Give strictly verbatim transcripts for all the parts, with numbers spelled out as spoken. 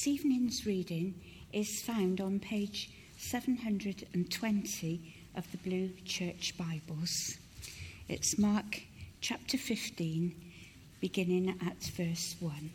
evening's reading is found on page seven hundred twenty of the Blue Church Bibles. It's Mark chapter fifteen, beginning at verse one.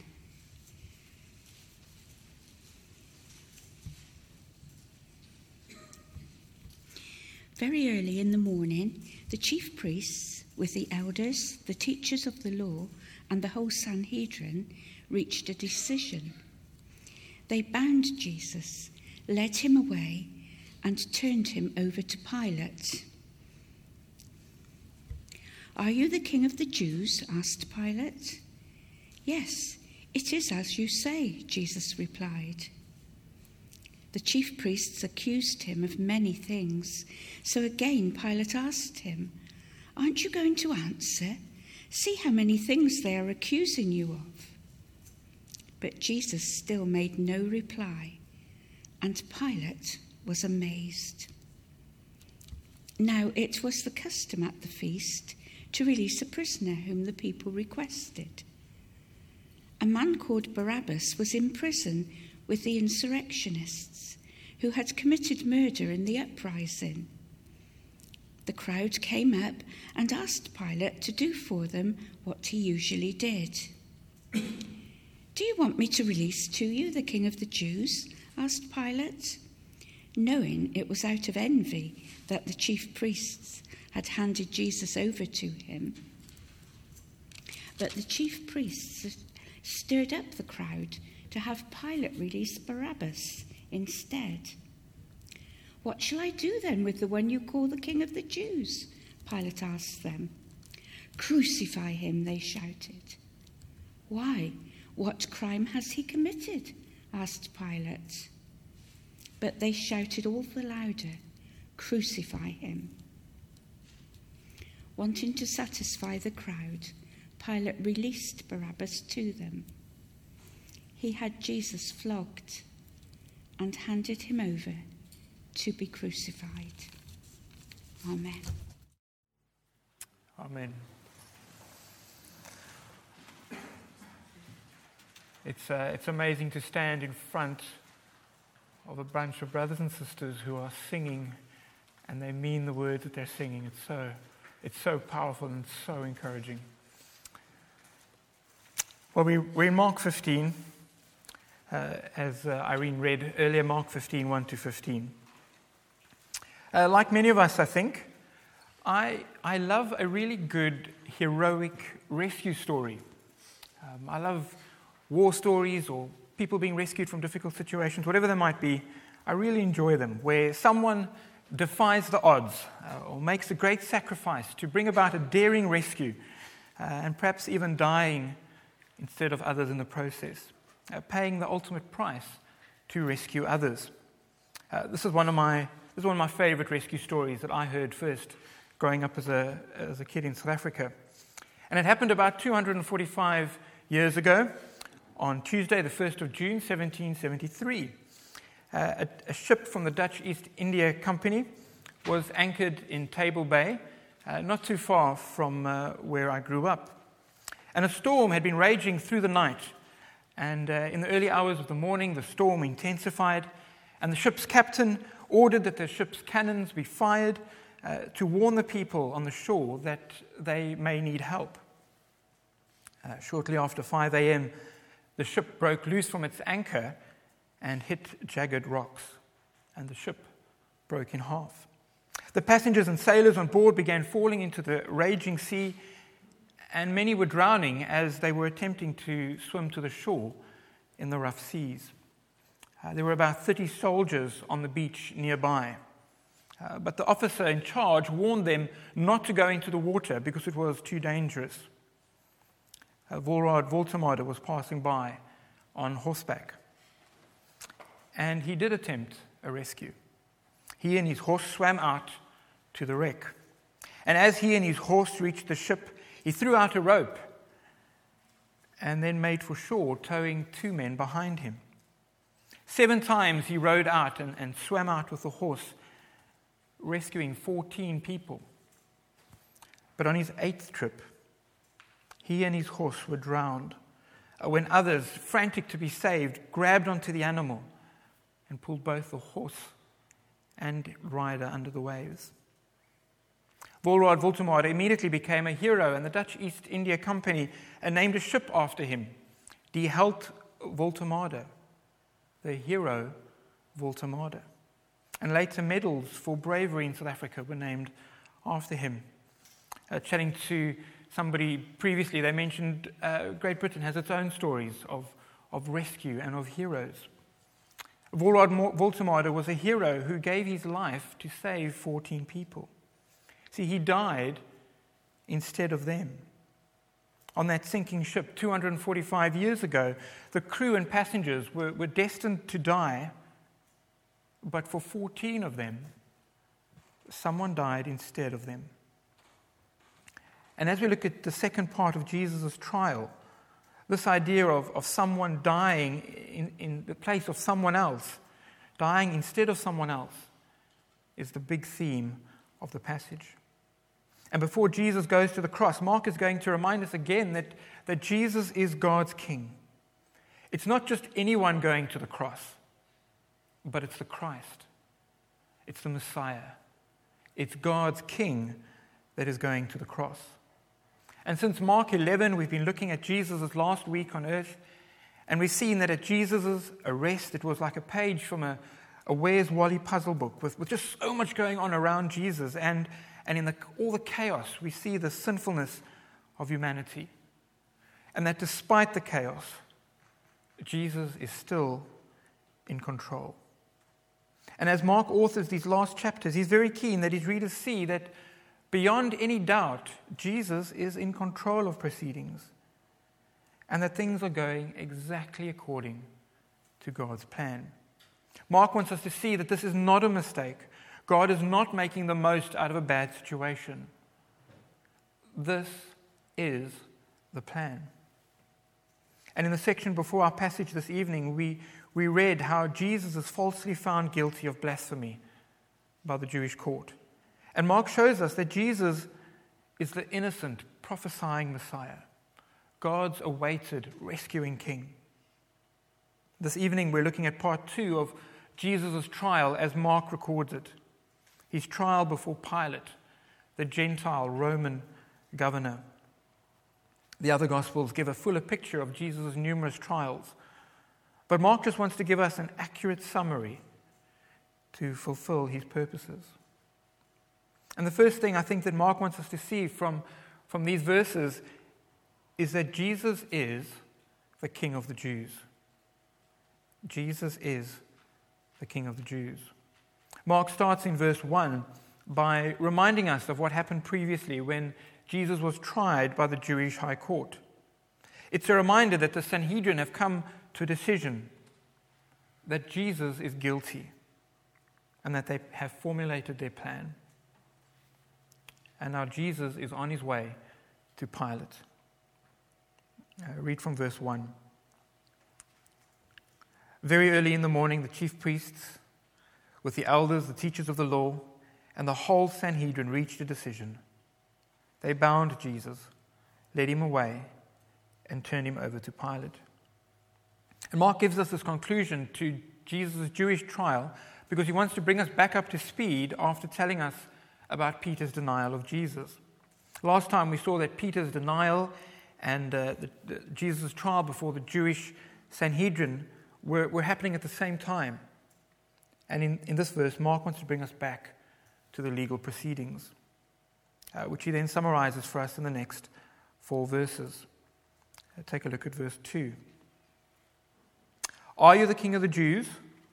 Very early in the morning, the chief priests, with the elders, the teachers of the law, and the whole Sanhedrin, reached a decision. They bound Jesus, led him away, and turned him over to Pilate. "Are you the king of the Jews?" asked Pilate. "Yes, it is as you say," Jesus replied. The chief priests accused him of many things. So again Pilate asked him, "Aren't you going to answer? See how many things they are accusing you of." But Jesus still made no reply, and Pilate was amazed. Now it was the custom at the feast to release a prisoner whom the people requested. A man called Barabbas was in prison with the insurrectionists who had committed murder in the uprising. The crowd came up and asked Pilate to do for them what he usually did. "Do you want me to release to you the king of the Jews?" asked Pilate, knowing it was out of envy that the chief priests had handed Jesus over to him. But the chief priests stirred up the crowd to have Pilate release Barabbas instead. "What shall I do then with the one you call the king of the Jews?" Pilate asked them. "Crucify him," they shouted. "Why? What crime has he committed?" asked Pilate. But they shouted all the louder, "Crucify him." Wanting to satisfy the crowd, Pilate released Barabbas to them. He had Jesus flogged and handed him over to be crucified. Amen. Amen. It's, uh, it's amazing to stand in front of a bunch of brothers and sisters who are singing, and they mean the words that they're singing. It's so, it's so powerful and so encouraging. Well, we, we're in Mark fifteen. Uh, as uh, Irene read earlier, Mark fifteen, one to fifteen. Uh, like many of us, I think, I, I love a really good heroic rescue story. Um, I love war stories or people being rescued from difficult situations, whatever they might be. I really enjoy them, where someone defies the odds uh, or makes a great sacrifice to bring about a daring rescue uh, and perhaps even dying instead of others in the process. Uh, paying the ultimate price to rescue others. Uh, this is one of my this is one of my favorite rescue stories that I heard first growing up as a as a kid in South Africa, and it happened about two hundred forty-five years ago, on Tuesday, the first of June, seventeen seventy-three. Uh, a, a ship from the Dutch East India Company was anchored in Table Bay, uh, not too far from uh, where I grew up, and a storm had been raging through the night. And uh, in the early hours of the morning, the storm intensified, and the ship's captain ordered that the ship's cannons be fired uh, to warn the people on the shore that they may need help. Uh, shortly after five a.m., the ship broke loose from its anchor and hit jagged rocks, and the ship broke in half. The passengers and sailors on board began falling into the raging sea, and many were drowning as they were attempting to swim to the shore in the rough seas. Uh, there were about thirty soldiers on the beach nearby. Uh, but the officer in charge warned them not to go into the water because it was too dangerous. Uh, Volrad Voltemade was passing by on horseback, and he did attempt a rescue. He and his horse swam out to the wreck. And as he and his horse reached the ship, he threw out a rope and then made for shore, towing two men behind him. Seven times he rowed out and, and swam out with the horse, rescuing fourteen people. But on his eighth trip, he and his horse were drowned, uh, when others, frantic to be saved, grabbed onto the animal and pulled both the horse and rider under the waves. Volraad Wolterstorff immediately became a hero, and the Dutch East India Company uh, named a ship after him, Die Held Wolterstorff, the hero Wolterstorff. And later medals for bravery in South Africa were named after him. Uh, chatting to somebody previously, they mentioned uh, Great Britain has its own stories of, of rescue and of heroes. Volraad Wolterstorff was a hero who gave his life to save fourteen people. See, he died instead of them. On that sinking ship two hundred forty-five years ago, the crew and passengers were, were destined to die, but for fourteen of them, someone died instead of them. And as we look at the second part of Jesus' trial, this idea of, of someone dying in, in the place of someone else, dying instead of someone else, is the big theme of the passage. And before Jesus goes to the cross, Mark is going to remind us again that, that Jesus is God's King. It's not just anyone going to the cross, but it's the Christ. It's the Messiah. It's God's King that is going to the cross. And since Mark eleven, we've been looking at Jesus' last week on earth, and we've seen that at Jesus' arrest, it was like a page from a, a Where's Wally puzzle book with, with just so much going on around Jesus. And, and in the, all the chaos, we see the sinfulness of humanity. And that despite the chaos, Jesus is still in control. And as Mark authors these last chapters, he's very keen that his readers see that beyond any doubt, Jesus is in control of proceedings and that things are going exactly according to God's plan. Mark wants us to see that this is not a mistake. God is not making the most out of a bad situation. This is the plan. And in the section before our passage this evening, we, we read how Jesus is falsely found guilty of blasphemy by the Jewish court. And Mark shows us that Jesus is the innocent, prophesying Messiah, God's awaited, rescuing King. This evening we're looking at part two of Jesus' trial as Mark records it. His trial before Pilate, the Gentile Roman governor. The other Gospels give a fuller picture of Jesus' numerous trials. But Mark just wants to give us an accurate summary to fulfill his purposes. And the first thing I think that Mark wants us to see from, from these verses is that Jesus is the King of the Jews. Jesus is the King of the Jews. Mark starts in verse one by reminding us of what happened previously when Jesus was tried by the Jewish high court. It's a reminder that the Sanhedrin have come to a decision that Jesus is guilty and that they have formulated their plan. And now Jesus is on his way to Pilate. Uh, read from verse one. Very early in the morning, the chief priests, with the elders, the teachers of the law, and the whole Sanhedrin reached a decision. They bound Jesus, led him away, and turned him over to Pilate. And Mark gives us this conclusion to Jesus' Jewish trial because he wants to bring us back up to speed after telling us about Peter's denial of Jesus. Last time we saw that Peter's denial and uh, the, the, Jesus' trial before the Jewish Sanhedrin were, were happening at the same time. And in, in this verse, Mark wants to bring us back to the legal proceedings, uh, which he then summarizes for us in the next four verses. Uh, take a look at verse two. Are you the King of the Jews?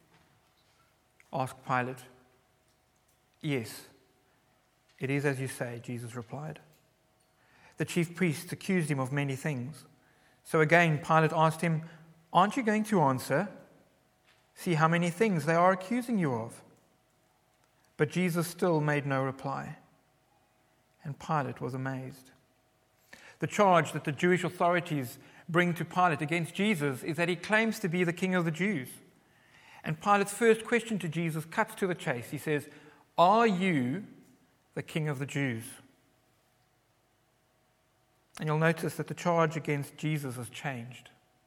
Asked Pilate. Yes. It is as you say, Jesus replied. The chief priests accused him of many things. So again, Pilate asked him, aren't you going to answer? See how many things they are accusing you of. But Jesus still made no reply. And Pilate was amazed. The charge that the Jewish authorities bring to Pilate against Jesus is that he claims to be the King of the Jews. And Pilate's first question to Jesus cuts to the chase. He says, are you the King of the Jews? And you'll notice that the charge against Jesus has changed.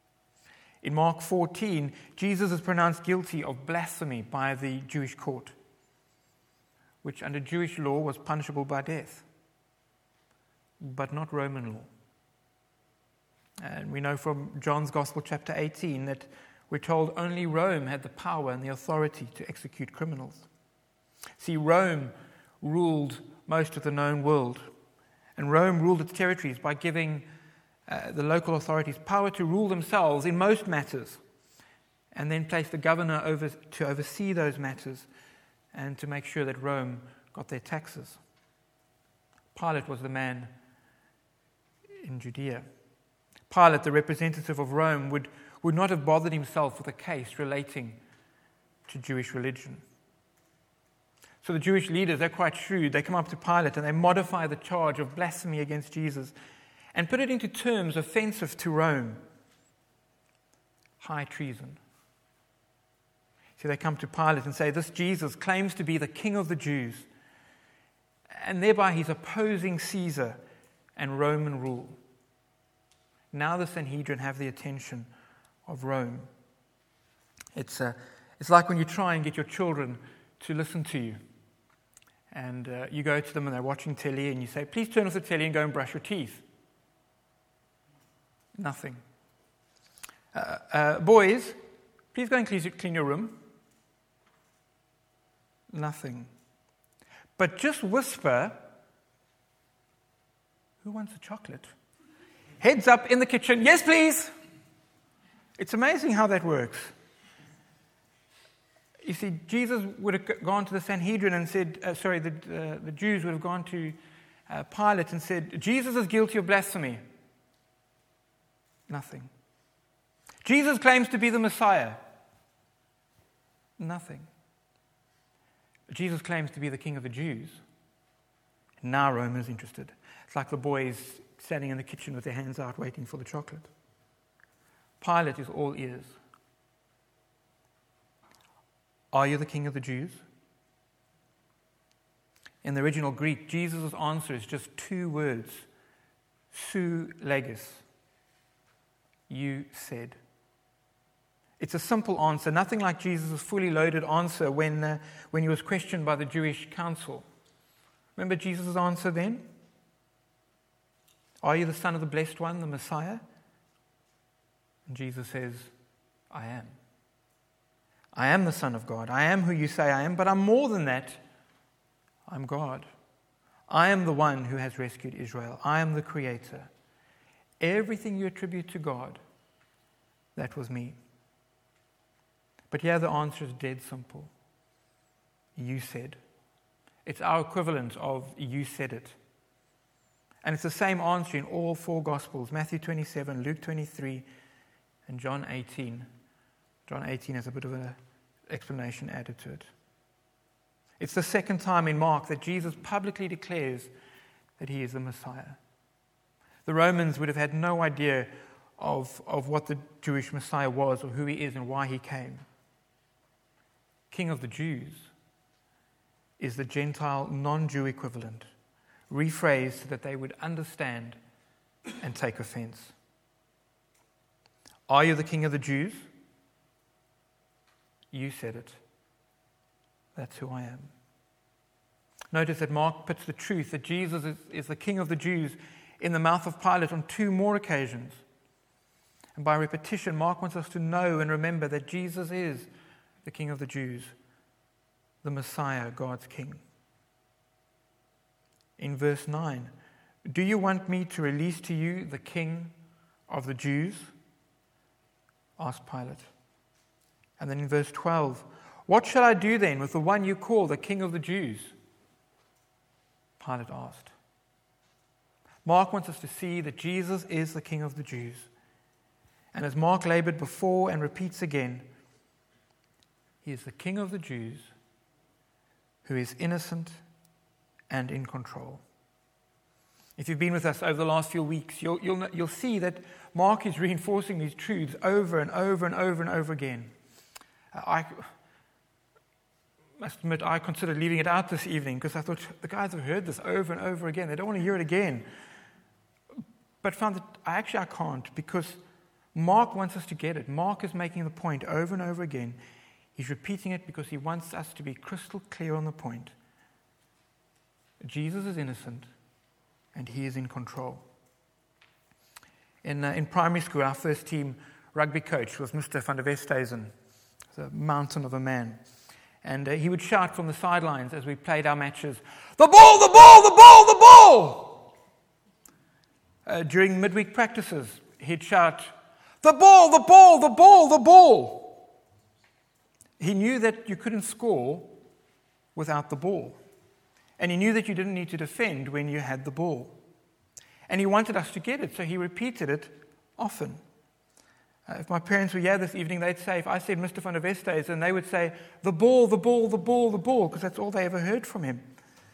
in Mark fourteen, Jesus is pronounced guilty of blasphemy by the Jewish court, which under Jewish law was punishable by death, but not Roman law. And we know from John's Gospel, chapter eighteen, that we're told only Rome had the power and the authority to execute criminals. See, Rome ruled most of the known world, and Rome ruled its territories by giving uh, the local authorities power to rule themselves in most matters, and then placed a governor over, to oversee those matters and to make sure that Rome got their taxes. Pilate was the man in Judea. Pilate, the representative of Rome, would, would not have bothered himself with a case relating to Jewish religion. So the Jewish leaders, they're quite shrewd. They come up to Pilate and they modify the charge of blasphemy against Jesus and put it into terms offensive to Rome. High treason. So they come to Pilate and say, this Jesus claims to be the King of the Jews, and thereby he's opposing Caesar and Roman rule. Now the Sanhedrin have the attention of Rome. It's, uh, it's like when you try and get your children to listen to you. And uh, you go to them and they're watching telly and you say, please turn off the telly and go and brush your teeth. Nothing. Uh, uh, boys, please go and clean your room. Nothing. But just whisper, who wants a chocolate? Heads up in the kitchen, yes please. It's amazing how that works. You see, Jesus would have gone to the Sanhedrin and said, uh, sorry, the, uh, the Jews would have gone to uh, Pilate and said, Jesus is guilty of blasphemy. Nothing. Jesus claims to be the Messiah. Nothing. Jesus claims to be the King of the Jews. Now Rome is interested. It's like the boys standing in the kitchen with their hands out waiting for the chocolate. Pilate is all ears. Are you the King of the Jews? In the original Greek, Jesus' answer is just two words. Su legis. You said. It's a simple answer, nothing like Jesus' fully loaded answer when, uh, when he was questioned by the Jewish council. Remember Jesus' answer then? Are you the Son of the Blessed One, the Messiah? And Jesus says, I am. I am the Son of God. I am who you say I am, but I'm more than that. I'm God. I am the one who has rescued Israel. I am the Creator. Everything you attribute to God, that was me. But here the answer is dead simple. You said. It's our equivalent of you said it. And it's the same answer in all four Gospels, Matthew twenty-seven, Luke twenty-three, and John eighteen. John eighteen has a bit of an explanation added to it. It's the second time in Mark that Jesus publicly declares that he is the Messiah. The Romans would have had no idea of, of what the Jewish Messiah was or who he is and why he came. King of the Jews is the Gentile non-Jew equivalent, rephrased so that they would understand and take offense. Are you the King of the Jews? You said it. That's who I am. Notice that Mark puts the truth that Jesus is, is the King of the Jews in the mouth of Pilate on two more occasions. And by repetition, Mark wants us to know and remember that Jesus is the King of the Jews, the Messiah, God's King. In verse nine, do you want me to release to you the King of the Jews? Asked Pilate. And then in verse twelve, what shall I do then with the one you call the King of the Jews? Pilate asked. Mark wants us to see that Jesus is the King of the Jews. And as Mark labored before and repeats again, he is the King of the Jews who is innocent and in control. If you've been with us over the last few weeks, you'll, you'll, you'll see that Mark is reinforcing these truths over and over and over and over again. I must admit, I considered leaving it out this evening because I thought the guys have heard this over and over again. They don't want to hear it again. But found that I actually I can't, because Mark wants us to get it. Mark is making the point over and over again. He's repeating it because he wants us to be crystal clear on the point. Jesus is innocent, and he is in control. In, uh, in primary school, our first team rugby coach was Mister van der Westhuizen. He's a mountain of a man. And uh, he would shout from the sidelines as we played our matches, "The ball, the ball, the ball, the ball!" Uh, during midweek practices, he'd shout, "The ball, the ball, the ball, the ball!" He knew that you couldn't score without the ball. And he knew that you didn't need to defend when you had the ball. And he wanted us to get it, so he repeated it often. Uh, if my parents were here this evening, they'd say, if I said Mister van der Westhuizen, they would say, "The ball, the ball, the ball, the ball," because that's all they ever heard from him.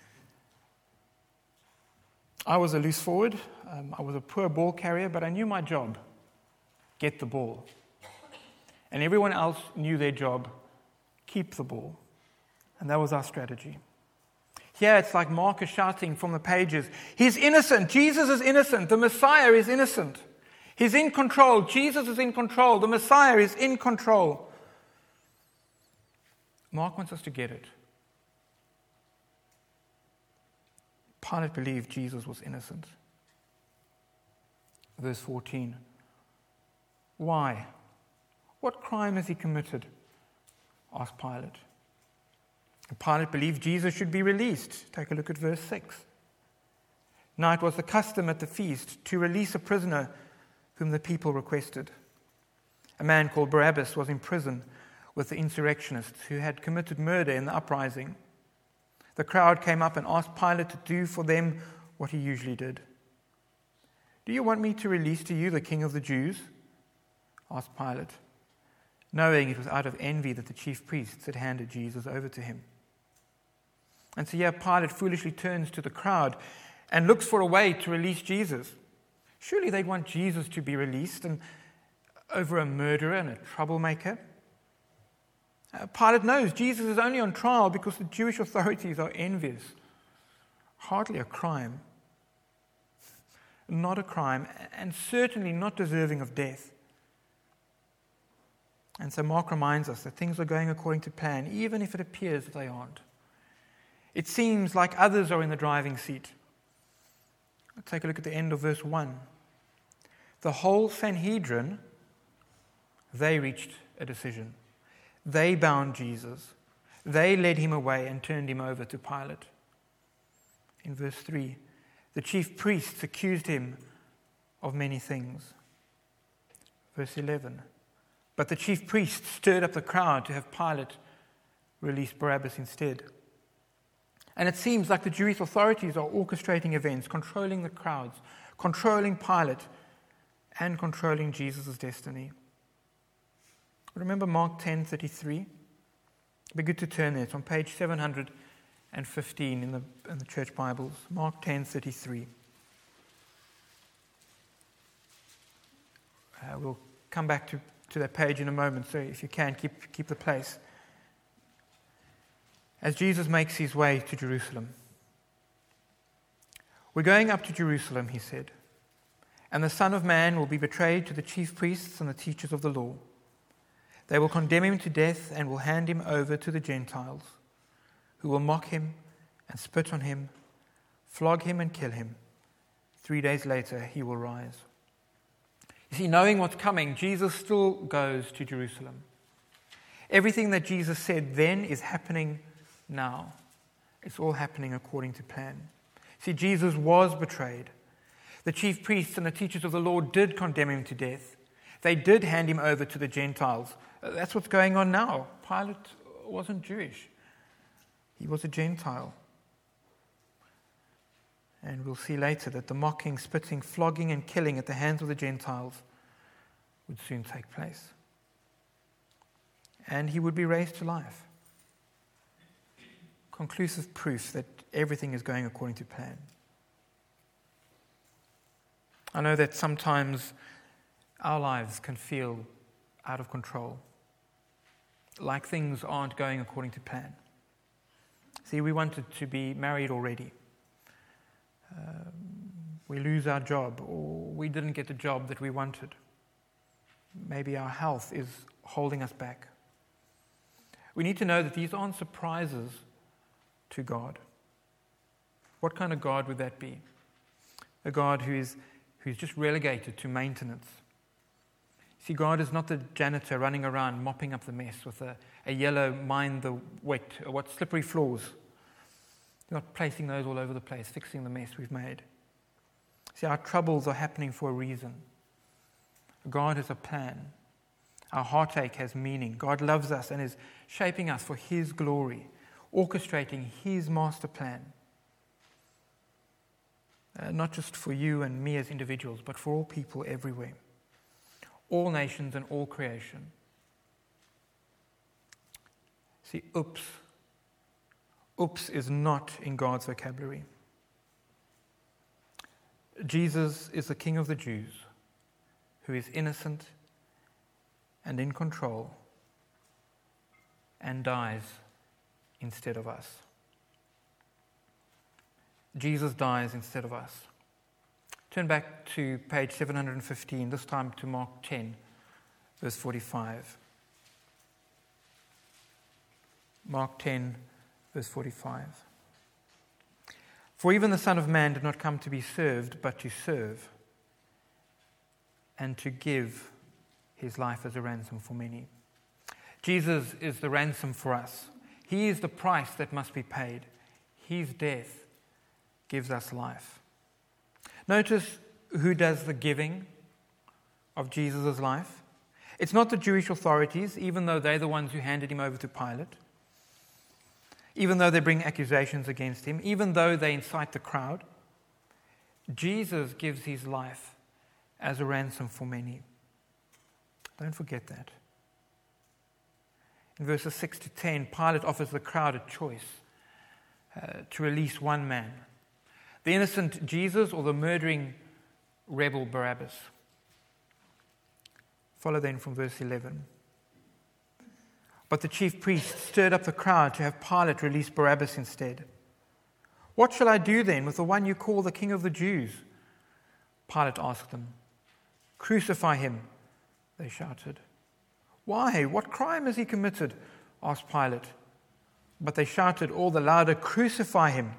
I was a loose forward. Um, I was a poor ball carrier, but I knew my job. Get the ball. And everyone else knew their job. Keep the ball. And that was our strategy. Here it's like Mark is shouting from the pages, he's innocent. Jesus is innocent. The Messiah is innocent. He's in control. Jesus is in control. The Messiah is in control. Mark wants us to get it. Pilate believed Jesus was innocent. Verse fourteen. Why? What crime has he committed? Asked Pilate. And Pilate believed Jesus should be released. Take a look at verse six. Now it was the custom at the feast to release a prisoner whom the people requested. A man called Barabbas was in prison with the insurrectionists who had committed murder in the uprising. The crowd came up and asked Pilate to do for them what he usually did. "Do you want me to release to you the king of the Jews?" asked Pilate, knowing it was out of envy that the chief priests had handed Jesus over to him. And so here Pilate foolishly turns to the crowd and looks for a way to release Jesus. Surely they'd want Jesus to be released and over a murderer and a troublemaker. Uh, Pilate knows Jesus is only on trial because the Jewish authorities are envious. Hardly a crime. Not a crime, and certainly not deserving of death. And so Mark reminds us that things are going according to plan, even if it appears that they aren't. It seems like others are in the driving seat. Let's take a look at the end of verse one. The whole Sanhedrin, they reached a decision. They bound Jesus. They led him away and turned him over to Pilate. In verse three, the chief priests accused him of many things. Verse eleven, but the chief priests stirred up the crowd to have Pilate release Barabbas instead. And it seems like the Jewish authorities are orchestrating events, controlling the crowds, controlling Pilate, and controlling Jesus' destiny. Remember Mark ten thirty-three? It'd be good to turn there. It's on page seven hundred fifteen in the, in the church Bibles. Mark ten thirty-three. Uh, we'll come back to, to that page in a moment, so if you can, keep, keep the place. As Jesus makes his way to Jerusalem. "We're going up to Jerusalem," he said, "and the Son of Man will be betrayed to the chief priests and the teachers of the law. They will condemn him to death and will hand him over to the Gentiles, who will mock him and spit on him, flog him and kill him. Three days later he will rise." You see, knowing what's coming, Jesus still goes to Jerusalem. Everything that Jesus said then is happening now. It's all happening according to plan. See, Jesus was betrayed. The chief priests and the teachers of the law did condemn him to death. They did hand him over to the Gentiles. That's what's going on now. Pilate wasn't Jewish. He was a Gentile. And we'll see later that the mocking, spitting, flogging, and killing at the hands of the Gentiles would soon take place. And he would be raised to life. Conclusive proof that everything is going according to plan. I know that sometimes our lives can feel out of control, like things aren't going according to plan. See, we wanted to be married already. Um, we lose our job, or we didn't get the job that we wanted. Maybe our health is holding us back. We need to know that these aren't surprises to God. What kind of God would that be? A God who is who's just relegated to maintenance. See, God is not the janitor running around mopping up the mess with a, a yellow mind the wet, or what slippery floors. He's not placing those all over the place, fixing the mess we've made. See, our troubles are happening for a reason. God has a plan. Our heartache has meaning. God loves us and is shaping us for His glory, orchestrating His master plan. Uh, not just for you and me as individuals, but for all people everywhere. All nations and all creation. See, oops. Oops is not in God's vocabulary. Jesus is the King of the Jews, who is innocent and in control and dies instead of us. Jesus dies instead of us. Turn back to page seven hundred fifteen, this time to Mark ten, verse forty-five. Mark ten, verse forty-five. For even the Son of Man did not come to be served, but to serve, and to give His life as a ransom for many. Jesus is the ransom for us. He is the price that must be paid. His death gives us life. Notice who does the giving of Jesus' life. It's not the Jewish authorities, even though they're the ones who handed Him over to Pilate, even though they bring accusations against Him, even though they incite the crowd. Jesus gives His life as a ransom for many. Don't forget that. In verses six to ten, Pilate offers the crowd a choice uh, to release one man, the innocent Jesus or the murdering rebel Barabbas. Follow then from verse eleven. But the chief priests stirred up the crowd to have Pilate release Barabbas instead. What shall I do then with the one you call the King of the Jews? Pilate asked them. Crucify him, they shouted. Why? What crime has he committed? Asked Pilate. But they shouted all the louder, Crucify him.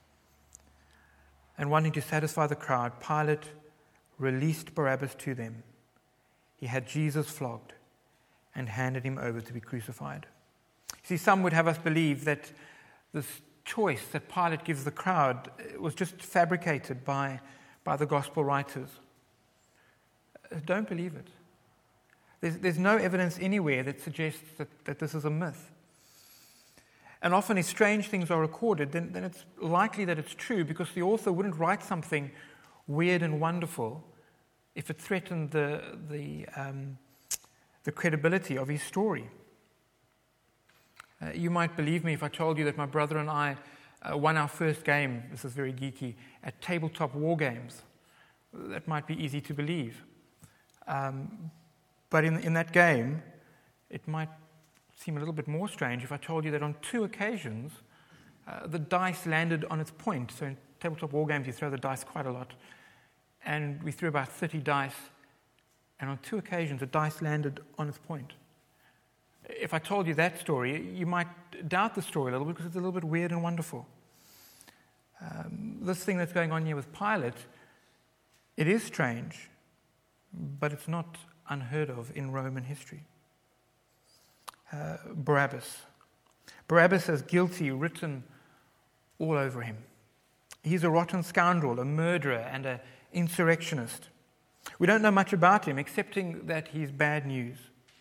And wanting to satisfy the crowd, Pilate released Barabbas to them. He had Jesus flogged and handed him over to be crucified. See, some would have us believe that this choice that Pilate gives the crowd was just fabricated by, by the gospel writers. Don't believe it. There's, there's no evidence anywhere that suggests that, that this is a myth. And often if strange things are recorded, then, then it's likely that it's true, because the author wouldn't write something weird and wonderful if it threatened the, the, um, the credibility of his story. Uh, you might believe me if I told you that my brother and I uh, won our first game, this is very geeky, at tabletop war games. That might be easy to believe. Um, but in, in that game, it might seem a little bit more strange if I told you that on two occasions, uh, the dice landed on its point. So in tabletop war games, you throw the dice quite a lot. And we threw about thirty dice, and on two occasions, the dice landed on its point. If I told you that story, you might doubt the story a little bit, because it's a little bit weird and wonderful. Um, this thing that's going on here with Pilate, it is strange, but it's not unheard of in Roman history. Uh, Barabbas. Barabbas has guilty written all over him. He's a rotten scoundrel, a murderer, and an insurrectionist. We don't know much about him, excepting that he's bad news.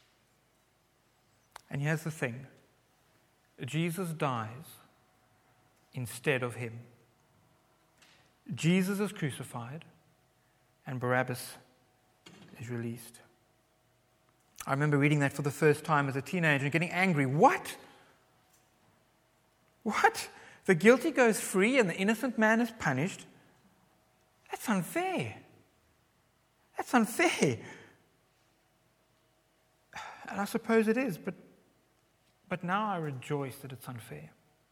And here's the thing. Jesus dies instead of him. Jesus is crucified, and Barabbas is released. I remember reading that for the first time as a teenager and getting angry. What? What? The guilty goes free and the innocent man is punished? That's unfair. That's unfair. And I suppose it is, but, but now I rejoice that it's unfair.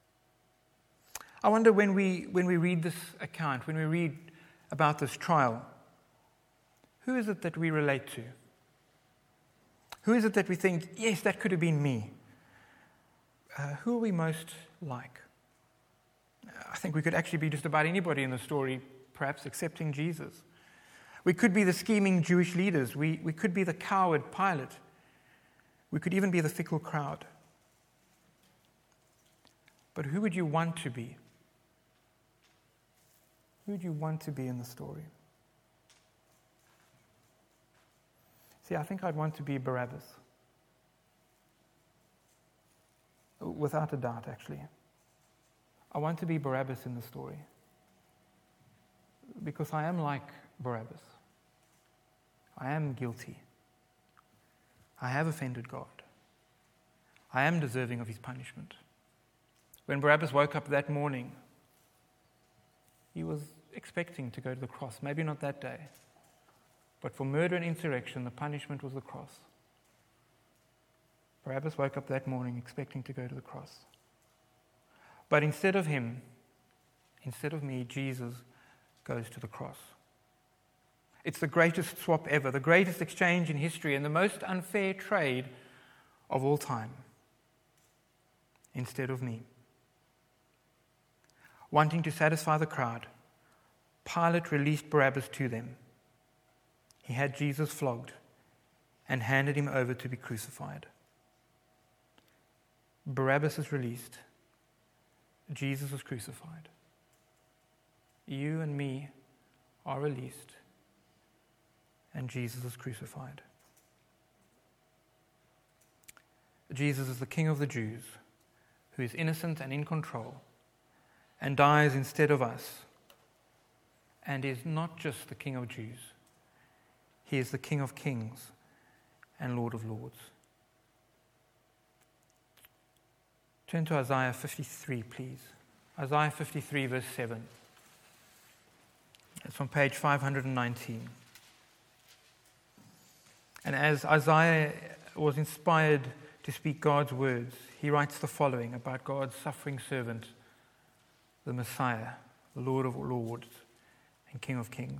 I wonder when we, when we read this account, when we read about this trial, who is it that we relate to? Who is it that we think, yes, that could have been me? Uh, who are we most like? I think we could actually be just about anybody in the story, perhaps accepting Jesus. We could be the scheming Jewish leaders. We, we could be the coward Pilate. We could even be the fickle crowd. But who would you want to be? Who would you want to be in the story? See, I think I'd want to be Barabbas. Without a doubt, actually. I want to be Barabbas in the story. Because I am like Barabbas. I am guilty. I have offended God. I am deserving of his punishment. When Barabbas woke up that morning, he was expecting to go to the cross. Maybe not that day. But for murder and insurrection, the punishment was the cross. Barabbas woke up that morning expecting to go to the cross. But instead of him, instead of me, Jesus goes to the cross. It's the greatest swap ever, the greatest exchange in history, and the most unfair trade of all time. Instead of me. Wanting to satisfy the crowd, Pilate released Barabbas to them. He had Jesus flogged and handed him over to be crucified. Barabbas is released. Jesus was crucified. You and me are released, and Jesus is crucified. Jesus is the King of the Jews, who is innocent and in control, and dies instead of us, and is not just the King of Jews. He is the King of Kings and Lord of Lords. Turn to Isaiah fifty-three, please. Isaiah fifty-three, verse seven. It's on page five hundred nineteen. And as Isaiah was inspired to speak God's words, he writes the following about God's suffering servant, the Messiah, the Lord of Lords and King of Kings.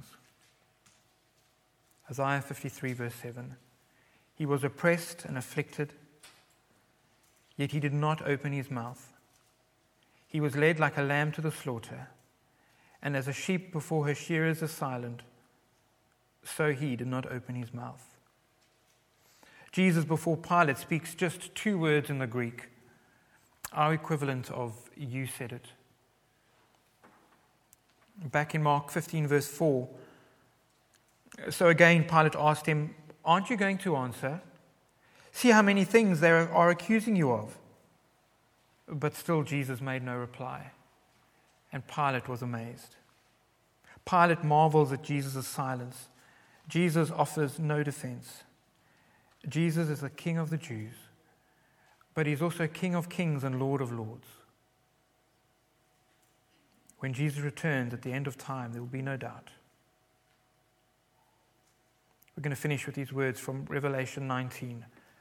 Isaiah fifty-three, verse seven. He was oppressed and afflicted, yet he did not open his mouth. He was led like a lamb to the slaughter, and as a sheep before her shearers is silent, so he did not open his mouth. Jesus before Pilate speaks just two words in the Greek, our equivalent of "you said it." Back in Mark fifteen, verse four, so again Pilate asked him, "Aren't you going to answer? See how many things they are accusing you of." But still Jesus made no reply, and Pilate was amazed. Pilate marvels at Jesus' silence. Jesus offers no defense. Jesus is the King of the Jews, but he's also King of Kings and Lord of Lords. When Jesus returns at the end of time, there will be no doubt. We're going to finish with these words from Revelation nineteen.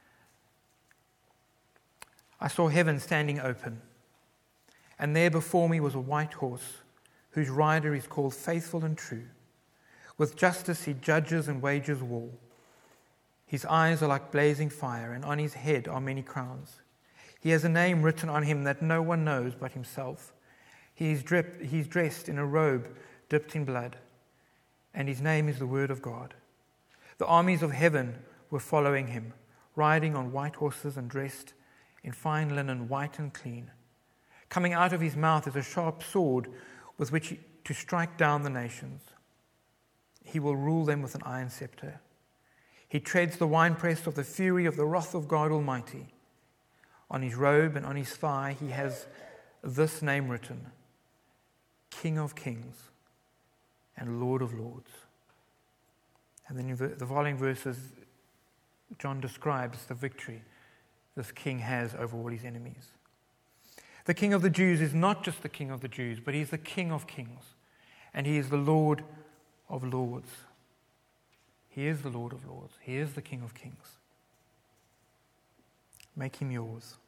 I saw heaven standing open, and there before me was a white horse, whose rider is called Faithful and True. With justice he judges and wages war. His eyes are like blazing fire, and on his head are many crowns. He has a name written on him that no one knows but himself. He is drip, he's dressed in a robe dipped in blood, and his name is the Word of God. The armies of heaven were following him, riding on white horses and dressed in fine linen, white and clean. Coming out of his mouth is a sharp sword with which to strike down the nations. He will rule them with an iron scepter. He treads the winepress of the fury of the wrath of God Almighty. On his robe and on his thigh he has this name written, King of Kings and Lord of Lords. And then in the following verses, John describes the victory this king has over all his enemies. The King of the Jews is not just the King of the Jews, but he is the King of Kings, and he is the Lord of Lords. He is the Lord of Lords. He is the King of Kings. Make him yours.